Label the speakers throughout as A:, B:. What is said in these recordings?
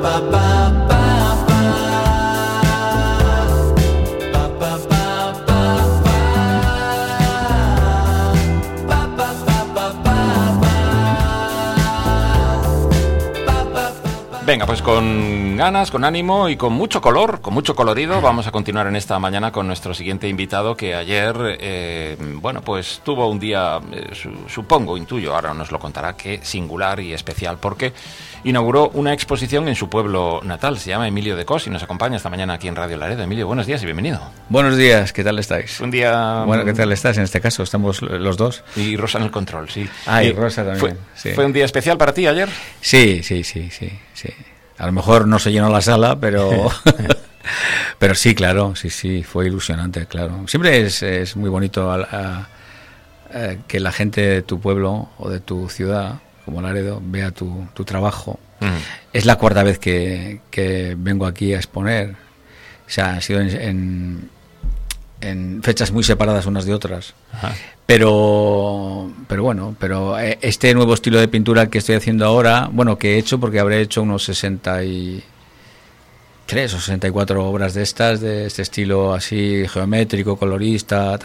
A: Venga, pues con ganas, con ánimo y con mucho color, con mucho colorido, vamos a continuar en esta mañana con nuestro siguiente invitado que ayer, bueno, pues tuvo un día, supongo, intuyo, ahora nos lo contará, que singular y especial, porque inauguró una exposición en su pueblo natal, se llama Emilio de Cos y nos acompaña esta mañana aquí en Radio Laredo. Emilio, buenos días y bienvenido.
B: Buenos días, ¿qué tal estáis?
A: Un día...
B: Bueno, ¿qué tal estás? En este caso, estamos los dos.
A: Y Rosa en el control, sí.
B: Ah, y Rosa también.
A: Sí. ¿Fue un día especial para ti ayer?
B: Sí. A lo mejor no se llenó la sala, pero pero sí, claro, sí, fue ilusionante, claro. Siempre es muy bonito que la gente de tu pueblo o de tu ciudad, como Laredo, vea tu trabajo. Es la cuarta vez que vengo aquí a exponer. O sea, ha sido en fechas muy separadas unas de otras. Ajá. Pero este nuevo estilo de pintura que estoy haciendo ahora, bueno, que he hecho porque habré hecho unos 63 o 64 obras de este estilo así geométrico, colorista,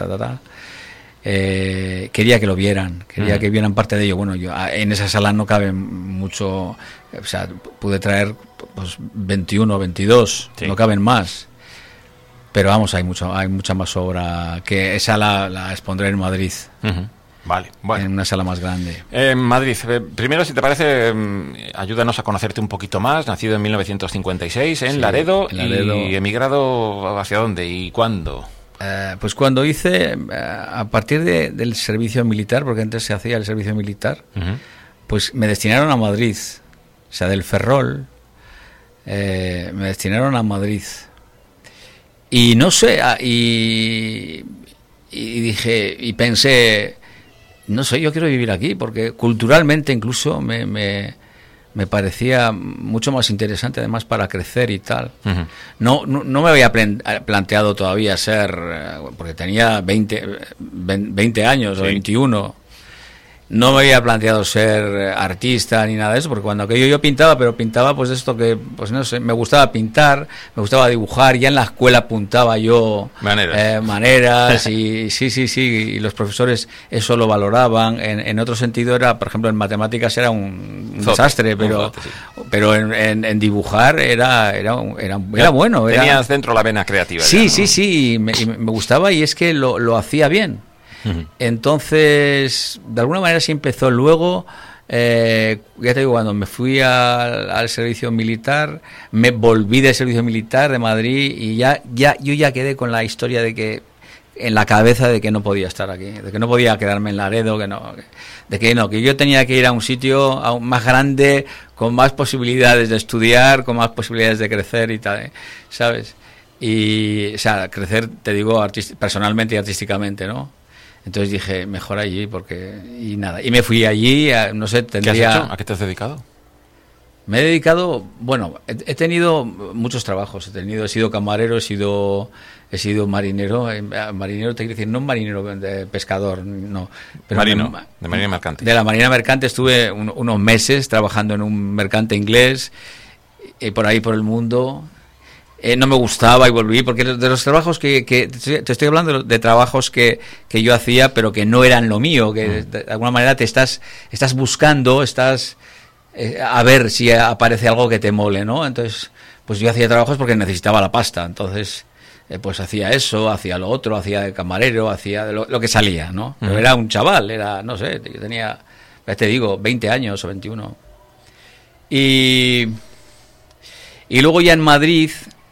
B: quería que lo vieran, que vieran parte de ello. Bueno, yo en esa sala no cabe mucho, o sea, pude traer pues 21 o 22, sí. No caben más. Pero vamos, hay mucha más obra, que esa la expondré en Madrid. Uh-huh.
A: Vale, bueno.
B: En una sala más grande.
A: Madrid, primero, si te parece, ayúdanos a conocerte un poquito más. Nacido en 1956 en Laredo, y emigrado ¿hacia dónde y cuándo?
B: Pues cuando hice, a partir del servicio militar, porque antes se hacía el servicio militar, uh-huh. Pues me destinaron a Madrid. O sea, del Ferrol, me destinaron a Madrid. Y no sé, y dije, y pensé, no sé, yo quiero vivir aquí, porque culturalmente incluso me parecía mucho más interesante, además, para crecer y tal. Uh-huh. No me había planteado todavía ser, porque tenía 20 años, sí. O 21. No me había planteado ser artista ni nada de eso, porque cuando yo pintaba, pero pintaba pues esto que, pues no sé, me gustaba pintar, me gustaba dibujar, ya en la escuela apuntaba yo maneras y sí, y los profesores eso lo valoraban. En otro sentido era, por ejemplo, en matemáticas era un desastre, pero en dibujar era bueno.
A: Tenías dentro la vena creativa.
B: Sí, me gustaba y es que lo hacía bien. Entonces, de alguna manera sí empezó. Luego, ya te digo, cuando me fui al servicio militar, me volví del servicio militar de Madrid y yo ya quedé con la historia de que en la cabeza de que no podía estar aquí, de que no podía quedarme en Laredo, que yo tenía que ir a un sitio aún más grande, con más posibilidades de estudiar, con más posibilidades de crecer y tal, ¿sabes? Y, o sea, crecer, te digo, personalmente y artísticamente, ¿no? Entonces dije, mejor allí, y me fui allí, no sé, tendría...
A: ¿Qué has hecho? ¿A qué te has dedicado?
B: Me he dedicado, bueno, he tenido muchos trabajos, he sido camarero, he sido marinero. Marinero te quiero decir, no marinero de pescador, no. Pero
A: de marina mercante.
B: De la marina mercante estuve unos meses trabajando en un mercante inglés, por ahí por el mundo. No me gustaba y volví, porque de los trabajos que te estoy hablando de trabajos que yo hacía, pero que no eran lo mío, que de alguna manera te estás buscando, a ver si aparece algo que te mole, ¿no? Entonces, pues yo hacía trabajos porque necesitaba la pasta, entonces pues hacía eso, hacía lo otro, hacía de camarero, hacía de lo que salía, ¿no? Pero era un chaval, no sé, yo tenía, ya te digo, 20 años o 21. Y luego ya en Madrid...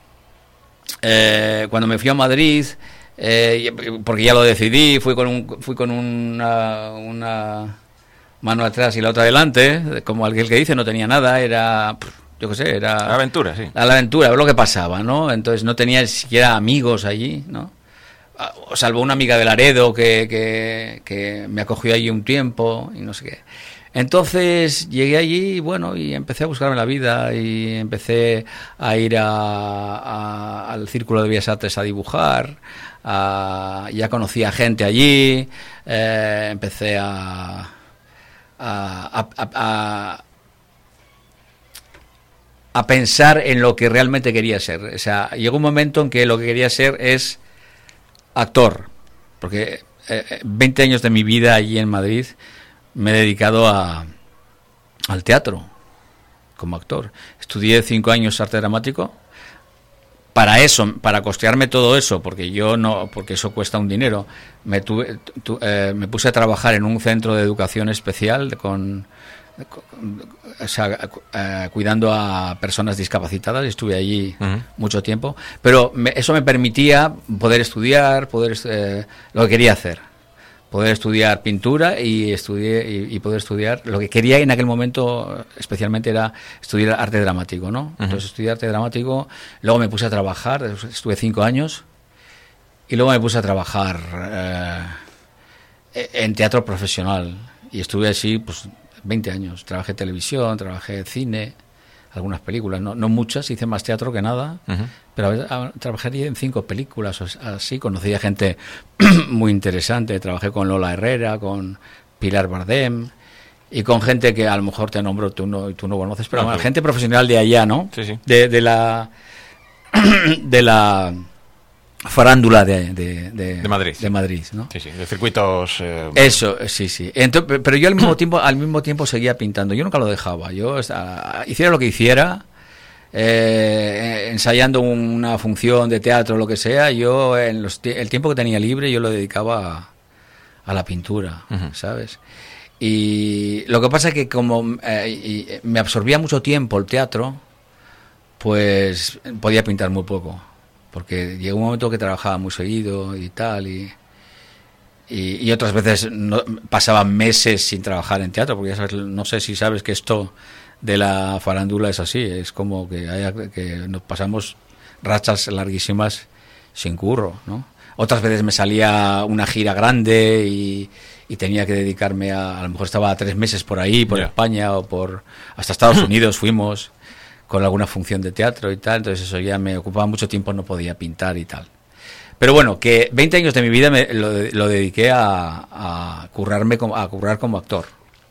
B: cuando me fui a Madrid, porque ya lo decidí, fui con una mano atrás y la otra adelante, como aquel que dice, no tenía nada, era, yo qué sé, era...
A: La aventura, sí.
B: La aventura, ver lo que pasaba, ¿no? Entonces no tenía siquiera amigos allí, ¿no? Salvo una amiga de Laredo que me acogió allí un tiempo y no sé qué. Entonces llegué allí, bueno, y empecé a buscarme la vida y empecé a ir al Círculo de Bellas Artes a dibujar, ya conocía gente allí, empecé a a pensar en lo que realmente quería ser. O sea, llegó un momento en que lo que quería ser es actor, porque 20 años de mi vida allí en Madrid me he dedicado al teatro como actor. Estudié 5 años arte dramático. Para eso, para costearme todo eso, porque eso cuesta un dinero, me puse a trabajar en un centro de educación especial cuidando a personas discapacitadas. Estuve allí mucho tiempo, pero eso me permitía poder estudiar, lo que quería hacer, poder estudiar pintura y poder estudiar lo que quería en aquel momento, especialmente era estudiar arte dramático, ¿no? Entonces estudié arte dramático, luego me puse a trabajar, estuve 5 años y luego me puse a trabajar en teatro profesional y estuve así pues 20 años. Trabajé televisión, trabajé cine, algunas películas, no muchas, hice más teatro que nada, pero trabajé en 5 películas, así, conocí a gente muy interesante, trabajé con Lola Herrera, con Pilar Bardem, y con gente que a lo mejor te nombro, tú no conoces, pero gente profesional de allá, ¿no?
A: Sí.
B: De la farándula de
A: Madrid.
B: De Madrid, ¿no?
A: Sí, de circuitos...
B: Eso, sí. Entonces, pero yo al mismo tiempo seguía pintando. Yo nunca lo dejaba. Yo hiciera lo que hiciera, ensayando una función de teatro o lo que sea, yo el tiempo que tenía libre yo lo dedicaba a la pintura, ¿sabes? Y lo que pasa es que como me absorbía mucho tiempo el teatro, pues podía pintar muy poco. Porque llegó un momento que trabajaba muy seguido y tal, y otras veces pasaba meses sin trabajar en teatro, porque ya sabes, no sé si sabes que esto de la farándula es así, es como que nos pasamos rachas larguísimas sin curro, ¿no? Otras veces me salía una gira grande y tenía que dedicarme a lo mejor estaba 3 meses por ahí, por España o hasta Estados Unidos fuimos con alguna función de teatro y tal, entonces eso ya me ocupaba mucho tiempo, no podía pintar y tal. Pero bueno, que 20 años de mi vida lo dediqué a currar como actor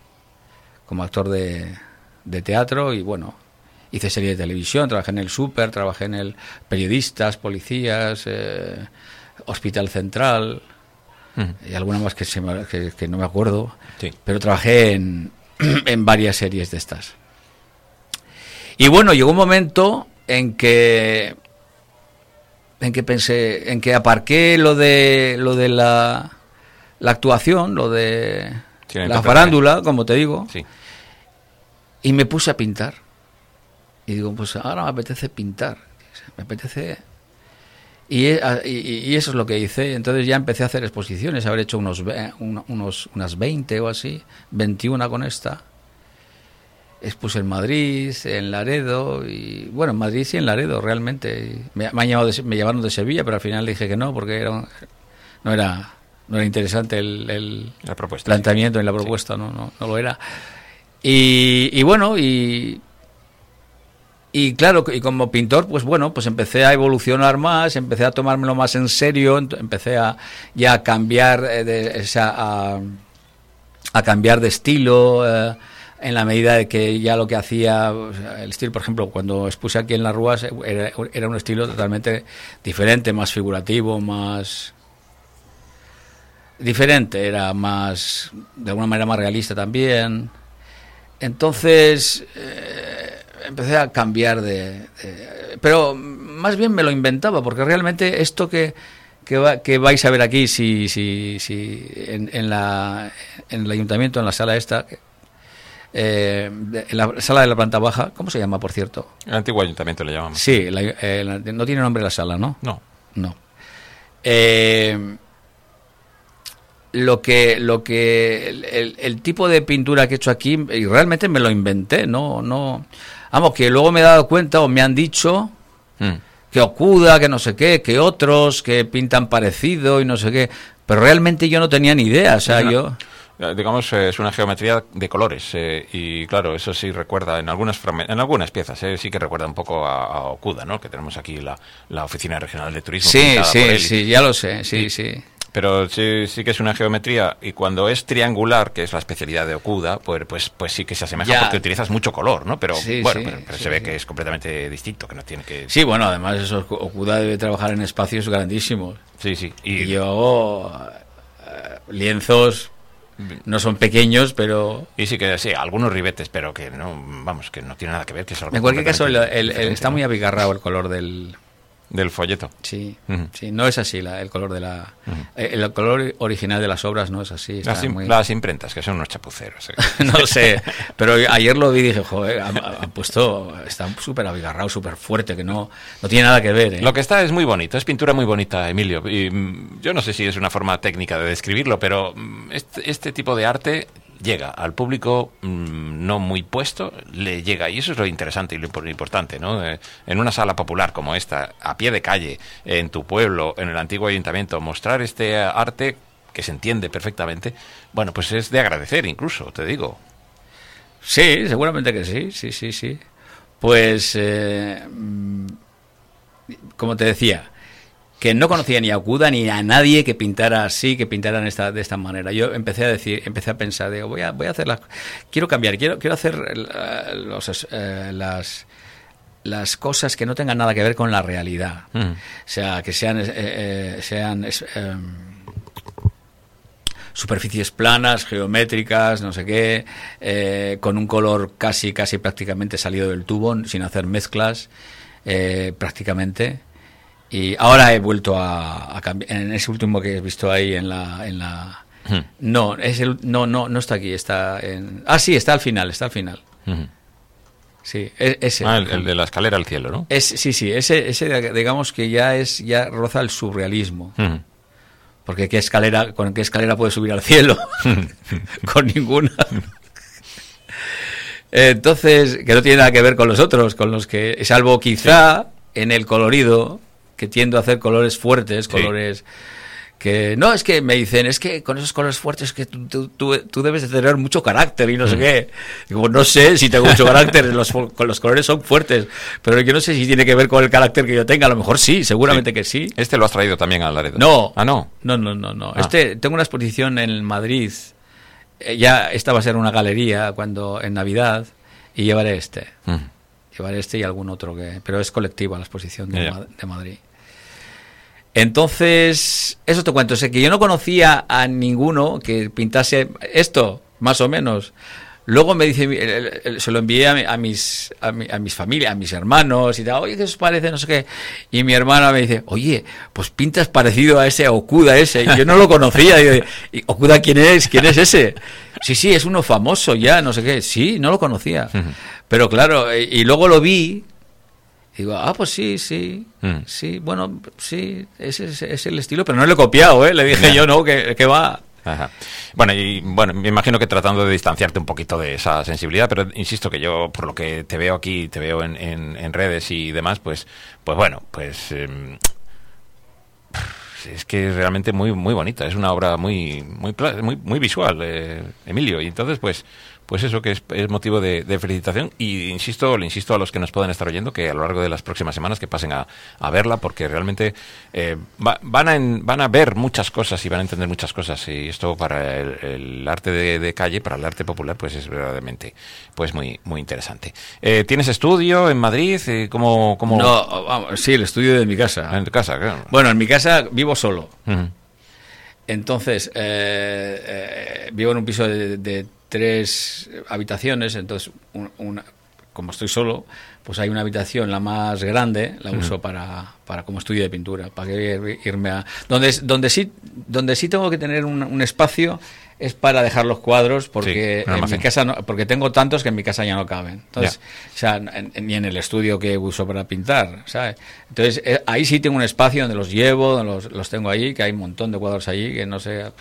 B: de teatro, y bueno, hice serie de televisión, trabajé en el Súper, trabajé en el Periodistas, Policías, Hospital Central, y alguna más que no me acuerdo, pero trabajé en varias series de estas. Y bueno, llegó un momento en que pensé, en que aparqué lo de la actuación, lo de la farándula, como te digo, y me puse a pintar. Y digo, pues ahora me apetece pintar, me apetece. Y eso es lo que hice. Entonces ya empecé a hacer exposiciones, haber hecho unas 20 o así, 21 con esta. Expuse en Madrid, en Laredo, y bueno, en Madrid y en Laredo realmente. Me llamaron de Sevilla, pero al final dije que no, porque no era interesante el planteamiento en la propuesta, no lo era. Y bueno, y claro, y como pintor, pues bueno, pues empecé a evolucionar más, empecé a tomármelo más en serio, empecé a cambiar a cambiar de estilo, en la medida de que ya lo que hacía, el estilo, por ejemplo, cuando expuse aquí en Las Rúas, era un estilo totalmente diferente, más figurativo, más diferente, era más, de alguna manera más realista también. Entonces empecé a cambiar pero más bien me lo inventaba, porque realmente esto que vais a ver aquí, si en el ayuntamiento, en la sala esta, en la sala de la planta baja, ¿cómo se llama, por cierto?
A: El antiguo ayuntamiento le llamamos.
B: Sí, no tiene nombre la sala, ¿no? No. El tipo de pintura que he hecho aquí, y realmente me lo inventé, no, vamos, que luego me he dado cuenta, o me han dicho que Okuda, que no sé qué, que otros que pintan parecido y no sé qué, pero realmente yo no tenía ni idea, o sea,
A: digamos, es una geometría de colores, y claro, eso sí recuerda en algunas piezas, sí que recuerda un poco a Okuda, ¿no? Que tenemos aquí la Oficina Regional de Turismo.
B: Sí, ya lo sé, sí.
A: Pero sí que es una geometría, y cuando es triangular, que es la especialidad de Okuda, pues sí que se asemeja porque utilizas mucho color, ¿no? Pero pero se ve que es completamente distinto, que no tiene que...
B: Sí, bueno, además eso, Okuda debe trabajar en espacios grandísimos.
A: Sí.
B: Y yo lienzos no son pequeños, pero...
A: Y sí, algunos ribetes, pero que no, vamos, que no tiene nada que ver, que es algo...
B: En cualquier caso, está muy abigarrado el color
A: del folleto.
B: Sí, sí, no es así el color de la... el color original de las obras no es así.
A: Las imprentas, que son unos chapuceros.
B: No sé, pero ayer lo vi y dije, joder, han puesto... Está súper abigarrado, súper fuerte, que no tiene nada que ver.
A: Lo que está es muy bonito, es pintura muy bonita, Emilio. Y yo no sé si es una forma técnica de describirlo, pero este tipo de arte... llega al público no muy puesto, le llega, y eso es lo interesante y lo importante, ¿no? En una sala popular como esta, a pie de calle, en tu pueblo, en el antiguo ayuntamiento, mostrar este arte que se entiende perfectamente, bueno, pues es de agradecer incluso, te digo.
B: Sí, seguramente que sí. Pues, como te decía, que no conocía ni a Okuda ni a nadie que pintara así, que pintaran de esta manera. Yo empecé a pensar, digo, voy a hacer quiero cambiar, quiero hacer las cosas que no tengan nada que ver con la realidad. O sea, que sean superficies planas, geométricas, no sé qué, con un color casi prácticamente salido del tubo, sin hacer mezclas, prácticamente. Y ahora he vuelto a cambiar. En ese último que he visto ahí en la no está aquí, está en... sí, está al final. Sí, ese.
A: El de la escalera al cielo, ¿no?
B: Sí, ese digamos que ya roza el surrealismo. Porque ¿con qué escalera puedes subir al cielo? Con ninguna. Entonces, que no tiene nada que ver con los otros, con los que, salvo quizá en el colorido, que tiendo a hacer colores fuertes, colores que... No, es que me dicen, es que con esos colores fuertes que tú debes de tener mucho carácter y no sé qué. Digo, no sé si tengo mucho carácter, los colores son fuertes, pero yo no sé si tiene que ver con el carácter que yo tenga, a lo mejor sí, seguramente que sí.
A: ¿Este lo has traído también al Laredo?
B: No.
A: No.
B: No. Tengo una exposición en Madrid, ya esta va a ser una galería en Navidad, y llevaré Llevaré y algún otro pero es colectiva la exposición de Madrid. Entonces, eso te cuento, sé que yo no conocía a ninguno que pintase esto, más o menos. Luego me dice, se lo envié a mis familias, a mis hermanos, y tal, oye, ¿qué os parece? No sé qué. Y mi hermana me dice, oye, pues pintas parecido a ese Okuda ese. Y yo no lo conocía. Y ¿Okuda quién es? ¿Quién es ese? Sí, es uno famoso ya, no sé qué. Sí, no lo conocía. Pero claro, y luego lo vi. Digo, pues sí, bueno, sí, ese es el estilo, pero no lo he copiado, Le dije yo, no, que va.
A: Ajá. Bueno, me imagino que tratando de distanciarte un poquito de esa sensibilidad, pero insisto que yo, por lo que te veo aquí, te veo en redes y demás, pues es que es realmente muy muy bonita, es una obra muy visual, Emilio, y entonces pues eso que es motivo de felicitación, y le insisto a los que nos puedan estar oyendo que a lo largo de las próximas semanas que pasen a verla, porque realmente van a ver muchas cosas y van a entender muchas cosas, y esto para el arte de calle, para el arte popular, pues es verdaderamente pues muy muy interesante. ¿Tienes estudio en Madrid? ¿Cómo?
B: No, vamos, sí, el estudio de mi casa.
A: En tu casa, claro.
B: Bueno, en mi casa vivo solo. Entonces, vivo en un piso de 3 habitaciones, entonces como estoy solo, pues hay una habitación, la más grande, la uso para como estudio de pintura, para que irme a donde sí tengo que tener un espacio es para dejar los cuadros, porque en mi casa porque tengo tantos que en mi casa ya no caben. Entonces, o sea, ni en el estudio que uso para pintar, ¿sabes? Entonces, ahí sí tengo un espacio donde los llevo, donde los tengo ahí, que hay un montón de cuadros allí, que no sé.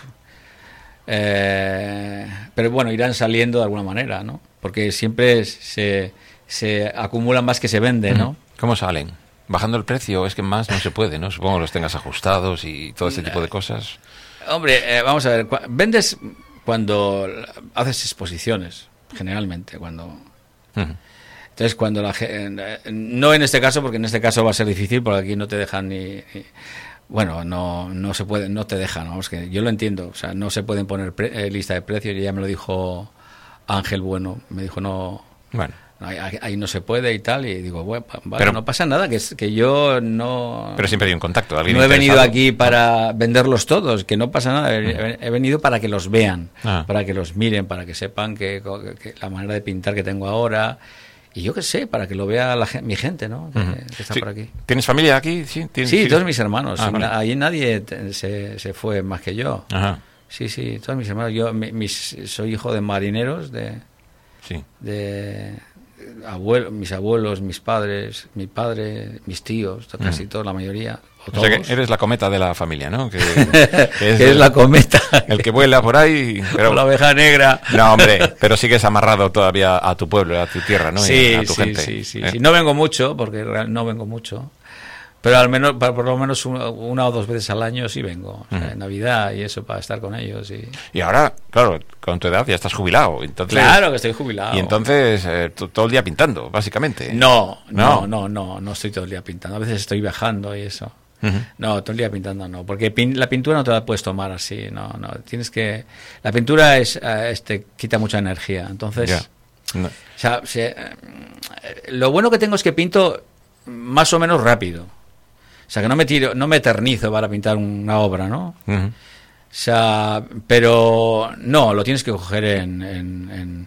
B: Pero bueno, irán saliendo de alguna manera, ¿no? Porque siempre se acumulan más que se venden, ¿no?
A: ¿Cómo salen? ¿Bajando el precio? Es que más no se puede, ¿no? Supongo que los tengas ajustados y todo este tipo de cosas.
B: Hombre, vamos a ver, vendes cuando haces exposiciones, generalmente, cuando... Entonces, cuando la gente... No en este caso, porque en este caso va a ser difícil, porque aquí no te dejan ni bueno, no se puede, no te dejan, vamos, que yo lo entiendo, o sea, no se pueden poner lista de precios, y ya me lo dijo Ángel Bueno, me dijo
A: bueno,
B: ahí no se puede y tal, y digo, bueno, vale,
A: pero
B: no pasa nada, que yo no...
A: Pero siempre hay un contacto.
B: No he venido aquí para venderlos todos, que no pasa nada, he venido para que los vean, para que los miren, para que sepan que la manera de pintar que tengo ahora... Y yo qué sé, para que lo vea mi gente, ¿no? Que está por aquí.
A: ¿Tienes familia aquí? Sí,
B: sí, todos mis hermanos.
A: Vale.
B: Allí nadie se fue más que yo.
A: Ajá.
B: Sí, todos mis hermanos. Yo soy hijo de marineros, de mis abuelos, mis padres, mi padre, mis tíos, casi todos, la mayoría.
A: O sea que eres la cometa de la familia, ¿no? Que
B: es la cometa.
A: El que vuela por ahí.
B: Pero la oveja negra.
A: No, hombre, pero sigues amarrado todavía a tu pueblo, a tu tierra, ¿no?
B: Sí,
A: a tu gente.
B: Sí. No vengo mucho, porque no vengo mucho. Pero al menos, por lo menos una o dos veces al año sí vengo. O sea, en Navidad y eso, para estar con ellos.
A: Y ahora, claro, con tu edad ya estás jubilado. Entonces,
B: claro que estoy jubilado.
A: Y entonces todo el día pintando, básicamente.
B: No estoy todo el día pintando. A veces estoy viajando y eso. No, todo el día pintando no, porque la pintura no te la puedes tomar así, no, tienes que... La pintura te quita mucha energía, entonces... No. O sea, lo bueno que tengo es que pinto más o menos rápido, o sea, que no me eternizo para pintar una obra, ¿no? O sea, pero no, lo tienes que coger en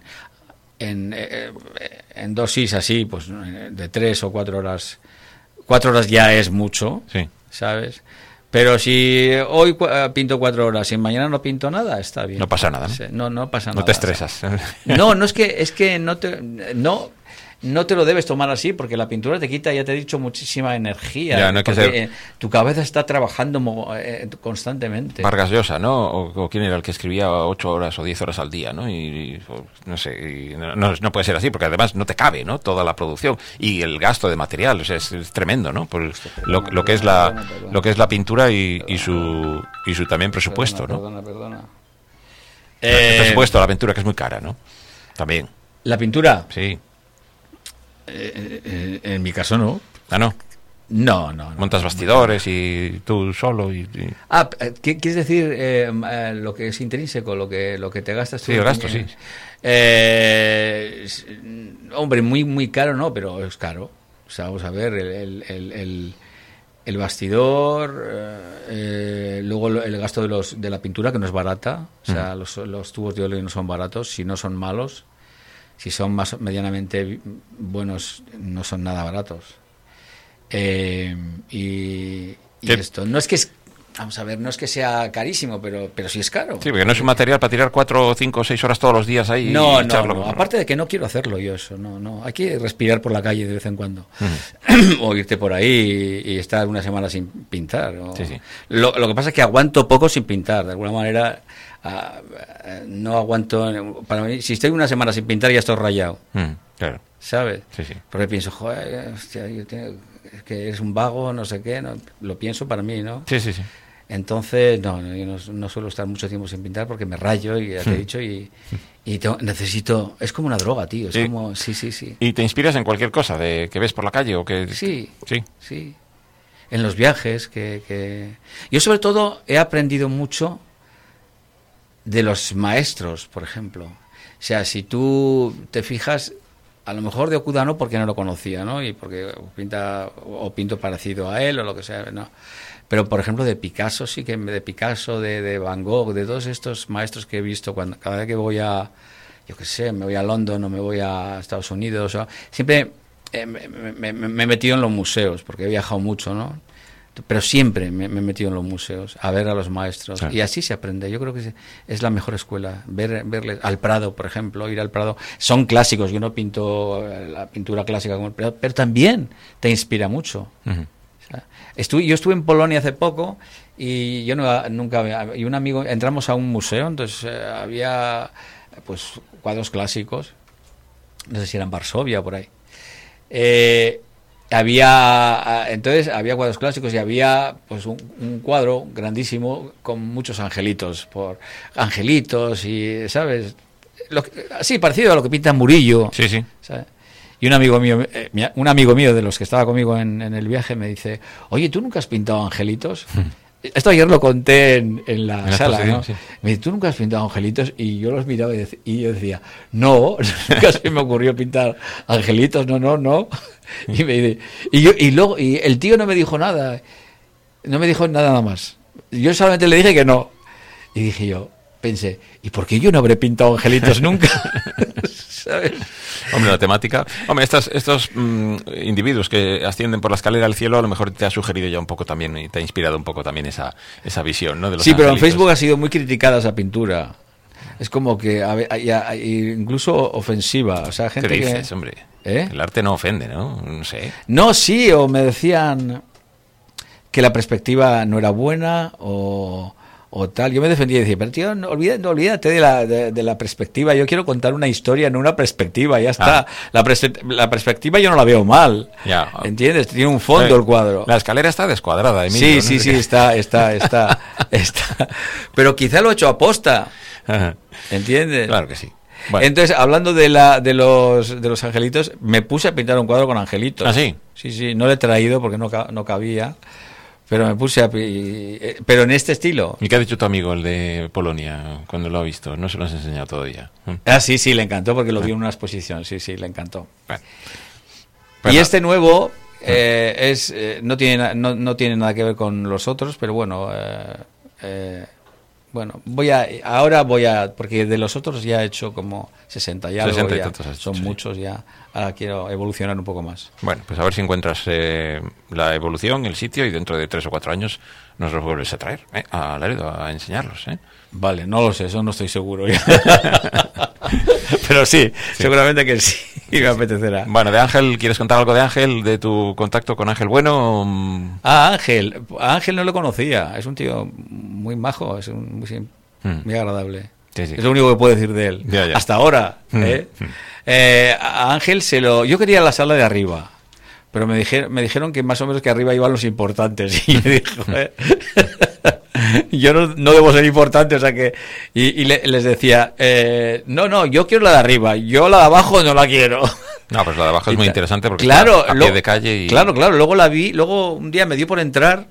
B: dosis así, pues de 3 o 4 horas. 4 horas ya es mucho, sí. ¿Sabes? Pero si hoy pinto 4 horas y mañana no pinto nada, está bien.
A: No pasa nada,
B: ¿no? No pasa nada.
A: No te estresas.
B: No, es que no te lo debes tomar así, porque la pintura te quita, ya te he dicho, muchísima energía.
A: Ya, no hay que ser...
B: Tu cabeza está trabajando constantemente.
A: Vargas Llosa, ¿no? O quién era el que escribía 8 horas o 10 horas al día, ¿no? Y no sé, no puede ser así, porque además no te cabe, ¿no? Toda la producción y el gasto de material, o sea, es tremendo, ¿no? Por lo que es la pintura y su también presupuesto, ¿no?
B: Perdona.
A: El presupuesto, la pintura, que es muy cara, ¿no? También.
B: ¿La pintura?
A: Sí.
B: En mi caso no.
A: Ah, no.
B: No.
A: Montas bastidores y tú solo y...
B: ¿qué quieres decir lo que es intrínseco, lo que te gastas tú?
A: Sí, el gasto, sí.
B: Hombre, muy muy caro no, pero es caro. O sea, vamos a ver, el bastidor, luego el gasto de la pintura, que no es barata. O sea, los tubos de óleo no son baratos, si no son malos. Si son más medianamente buenos, no son nada baratos. Y esto, no es que vamos a ver, no es que sea carísimo, pero sí es caro.
A: Sí, porque no es un material para tirar 4, 5, 6 horas todos los días ahí.
B: No. Aparte de que no quiero hacerlo yo eso, no. Hay que respirar por la calle de vez en cuando. O irte por ahí y estar una semana sin pintar.
A: Sí.
B: Lo que pasa es que aguanto poco sin pintar, de alguna manera. No aguanto. Para mí, si estoy una semana sin pintar, ya estoy rayado.
A: Claro.
B: ¿Sabes?
A: Sí.
B: Porque pienso, joder, hostia, es que eres un vago, no sé qué. No, lo pienso para mí, ¿no?
A: Sí.
B: Entonces, yo no suelo estar mucho tiempo sin pintar porque me rayo, y ya te he dicho, y necesito... Es como una droga, tío. Es como... Sí.
A: ¿Y te inspiras en cualquier cosa que ves por la calle o que...?
B: Sí. En los viajes, Yo, sobre todo, he aprendido mucho de los maestros, por ejemplo. O sea, si tú te fijas, a lo mejor de Okuda no, porque no lo conocía, ¿no? Y porque pinto parecido a él o lo que sea, ¿no? Pero, por ejemplo, de Picasso, sí que de Picasso, de Van Gogh, de todos estos maestros que he visto cada vez que voy yo qué sé, me voy a London o me voy a Estados Unidos, siempre me he metido en los museos, porque he viajado mucho, ¿no? Pero siempre me he metido en los museos a ver a los maestros, y así se aprende. Yo creo que es la mejor escuela, verles al Prado, por ejemplo, ir al Prado. Son clásicos, yo no pinto la pintura clásica como el Prado, pero también te inspira mucho. O sea, yo estuve en Polonia hace poco y yo nunca, y un amigo, entramos a un museo, entonces había pues cuadros clásicos, no sé si eran Varsovia o por ahí. Había cuadros clásicos y había pues un cuadro grandísimo con muchos angelitos y, ¿sabes? Así parecido a lo que pinta Murillo.
A: Sí.
B: ¿Sabes? Y un amigo mío de los que estaba conmigo en el viaje me dice, oye, ¿tú nunca has pintado angelitos? Esto ayer lo conté en la sala, ¿no? Sí. Me dice, ¿tú nunca has pintado angelitos? Y yo los miraba y yo decía, no, nunca se me ocurrió pintar angelitos, no. Y me dice, y el tío no me dijo nada más. Yo solamente le dije que no. Y pensé, ¿y por qué yo no habré pintado angelitos nunca? ¿Sabes?
A: Hombre, la temática... Hombre, estos individuos que ascienden por la escalera al cielo a lo mejor te ha sugerido ya un poco también y te ha inspirado un poco también esa visión, ¿no? De los
B: sí, pero
A: angelitos.
B: en Facebook ha sido muy criticada esa pintura. Es como que incluso ofensiva. O sea, gente
A: ¿Qué dices, hombre? El arte no ofende, ¿no? No sé.
B: No, sí, o me decían que la perspectiva no era buena o tal. Yo me defendía y decía, pero tío, no olvídate de la perspectiva. Yo quiero contar una historia, no una perspectiva, ya está. La perspectiva yo no la veo mal. Ya. ¿Entiendes? Tiene un fondo el cuadro.
A: La escalera está descuadrada, Emilio.
B: Sí, está. Pero quizá lo he hecho aposta. ¿Entiendes?
A: Claro que sí. Bueno.
B: Entonces, hablando de los angelitos, me puse a pintar un cuadro con angelitos.
A: ¿Ah, sí?
B: Sí, no lo he traído porque no cabía. Pero me puse pero en este estilo.
A: ¿Y qué ha dicho tu amigo, el de Polonia, cuando lo ha visto? No se lo has enseñado todavía.
B: Sí, le encantó porque lo vi en una exposición. Sí, le encantó.
A: Bueno.
B: Y este nuevo no tiene nada que ver con los otros, pero bueno, porque de los otros ya he hecho como 60 y algo,
A: 60 y
B: ya,
A: tantos
B: son muchos ya. Ahora quiero evolucionar un poco más.
A: Bueno, pues a ver si encuentras la evolución, el sitio, y dentro de 3 o 4 años nos los vuelves a traer a Laredo a enseñarlos.
B: Vale, no lo sé, eso no estoy seguro. Pero sí, seguramente que sí, me apetecerá.
A: Bueno, de Ángel, ¿quieres contar algo de Ángel, de tu contacto con Ángel Bueno?
B: Ángel no lo conocía, es un tío muy majo, es muy agradable. Sí. Es lo único que puedo decir de él.
A: Ya.
B: Hasta ahora. A Ángel yo quería la sala de arriba, pero me dijeron que más o menos que arriba iban los importantes. Y me dijo, yo no debo ser importante, o sea que... Y les decía, no, yo quiero la de arriba, yo la de abajo no la quiero.
A: No, pues la de abajo es muy interesante porque
B: claro,
A: está a pie de calle y...
B: Claro, luego la vi, luego un día me dio por entrar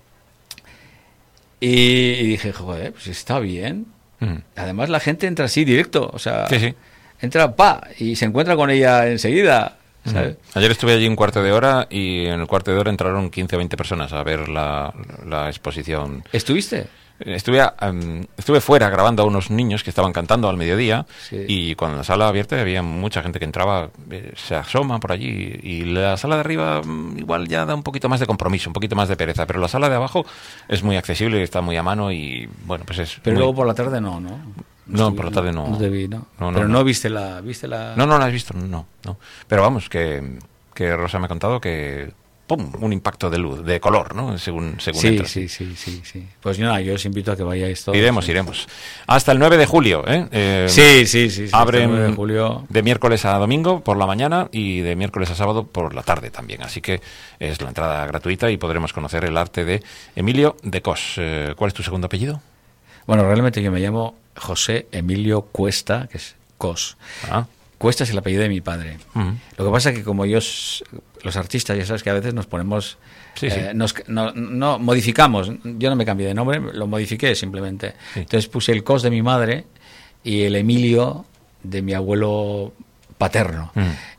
B: y dije, joder, pues está bien. Además la gente entra así directo, o sea,
A: sí.
B: Entra y se encuentra con ella enseguida, ¿sabes?
A: Ayer estuve allí un cuarto de hora y en el cuarto de hora entraron 15 o 20 personas a ver la exposición.
B: ¿Estuviste?
A: Estuve fuera grabando a unos niños que estaban cantando al mediodía,
B: sí.
A: Y cuando la sala abierta había mucha gente que entraba, se asoma por allí, y la sala de arriba igual ya da un poquito más de compromiso, un poquito más de pereza, pero la sala de abajo es muy accesible, está muy a mano y bueno, pues es...
B: Pero luego por la tarde no.
A: No, por la tarde no.
B: No te vi, ¿no?
A: Pero
B: no viste la...
A: No la has visto, no. Pero vamos, que Rosa me ha contado que... ¡Pum! Un impacto de luz, de color, ¿no? Según entras.
B: Sí. Pues nada, yo os invito a que vayáis todos.
A: Iremos. Hasta el 9 de julio, ¿eh?
B: Sí.
A: Abren
B: el 9 de julio.
A: De miércoles a domingo por la mañana y de miércoles a sábado por la tarde también. Así que es la entrada gratuita y podremos conocer el arte de Emilio de Cos. ¿Cuál es tu segundo apellido?
B: Bueno, realmente yo me llamo José Emilio Cuesta, que es Cos. Cuesta es el apellido de mi padre. Lo que pasa es que como los artistas, ya sabes que a veces nos ponemos... No modificamos. Yo no me cambié de nombre, lo modifiqué simplemente. Sí. Entonces puse el Cos de mi madre y el Emilio de mi abuelo paterno.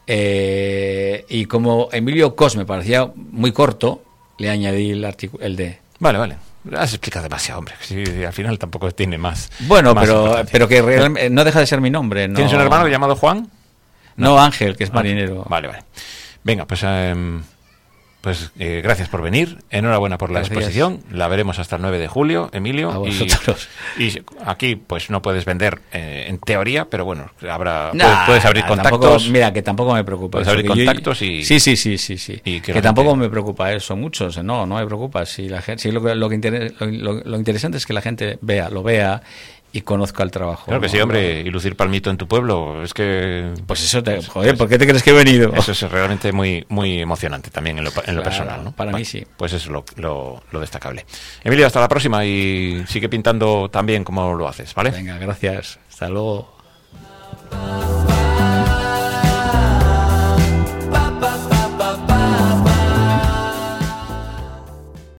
B: Y como Emilio Cos me parecía muy corto, le añadí el D.
A: Vale. Has explicado demasiado, hombre. Sí, al final tampoco tiene más.
B: Bueno, pero que realmente no deja de ser mi nombre. No.
A: ¿Tienes un hermano llamado Juan?
B: No, Ángel, que es marinero.
A: Vale. Venga, pues gracias por venir. Enhorabuena por la exposición. La veremos hasta el 9 de julio, Emilio.
B: A vosotros.
A: Y aquí pues no puedes vender en teoría, pero bueno, puedes abrir contactos.
B: Que tampoco me preocupa.
A: Puedes abrir contactos y...
B: Sí.
A: Y
B: que tampoco me preocupa eso, muchos. No me preocupa. Si la gente, lo interesante es que la gente lo vea y conozca el trabajo.
A: Claro que sí, hombre, y lucir palmito en tu pueblo, es que...
B: Pues eso, ¿por qué te crees que he venido?
A: Eso es realmente muy muy emocionante también en lo personal, ¿no?
B: Para mí sí.
A: Pues eso es lo destacable. Emilio, hasta la próxima y sigue pintando tan bien como lo haces, ¿vale?
B: Venga, gracias. Hasta luego.